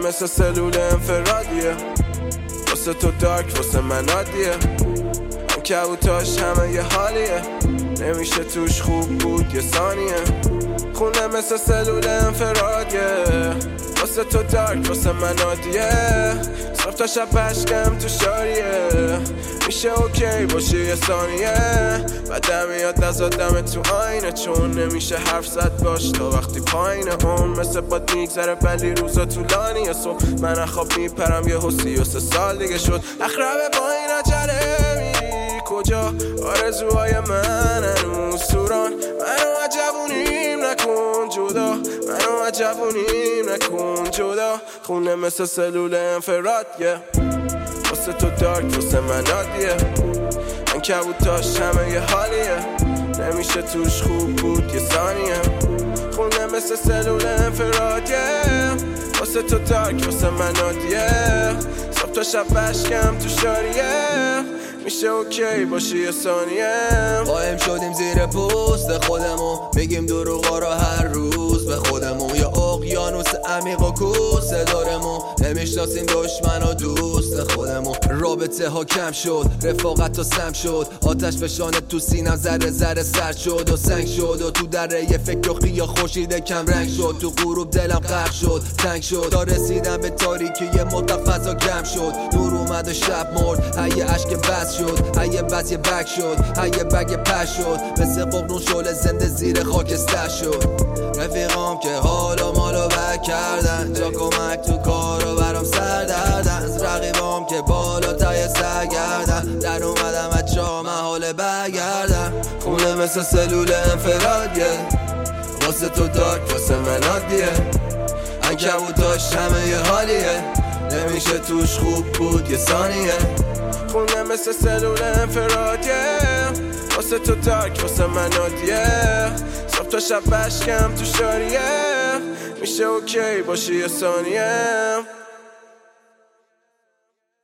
مثل سلول انفرادیه، واسه تو دارک واسه من عادیه. هم کبوتاش همه یه حالیه، نمیشه توش خوب بود یه ثانیه. خونه مثل سلول انفرادیه، واسه تو دارک واسه من عادیه. صرف تا شب پشکم تو شاریه، میشه اوکی باشی یه ثانیه. بعدم میاد نزادم تو آینه، چون نمیشه حرف زد باش تا وقتی پایینه. اون مثل باد میگذره ولی روزا طولانیه. صبح من خواب میپرم یه 33 سال دیگه شد. اخربه با این عجله میری کجا؟ آرزوهای من هنوز سوران. منو عجبونیم نکن جدا، منو عجبونیم نکن جدا. خونه مثل سلول انفرادیه، واسه تو دارک واسه من عادیه. من کبوتاش همه یه حالیه، نمیشه توش خوب بود یه ثانیه. خونه مثل سلول انفرادیه، واسه تو دارک واسه من عادیه. صبح تا شب بشکم تو شاریه، میشه اوکی باشی یه ثانیه. قایم شدیم زیر پوست خودمون، میگیم دروغا رو هر روز به خودمون. یا اقیانوس عمیق و کوسه دارمون، نمیشناسیم دشمن و دوست خودمون. رابطه ها کم شد، رفاقت ها سم شد. آتش فشانه تو سینم ذره ذره سرد شد و سنگ شد. و تو دره یه فکر و خیا خورشید کم رنگ شد. تو غروب دلم غرق شد، تنگ شد. تا رسیدم به تاریکی یه مدت فضا گم شد. نور اومد و شب مرد، هی اشک بس شد، هی بس یه بگ شد، هی بگ پش شد. مثل ققنون شعله زنده زیر خاکستر شد. رفیقام که حالا مالو بک کردن، جا کمک تو کارو برام سر دردن. از رقیبام که بالا تای سرگردن، در اومدم از جا محاله برگردم. خونه مثل سلول انفرادیه، واسه تو دارک واسه من عادیه. عنکبوتاش همه یه حالیه، نمیشه توش خوب بود یه ثانیه. خونه مثل سلول انفرادیه، واسه تو دارک واسه من عادیه. صبح تا شب بشکم تو شاریه، میشه اوکی باشی یه ثانیه.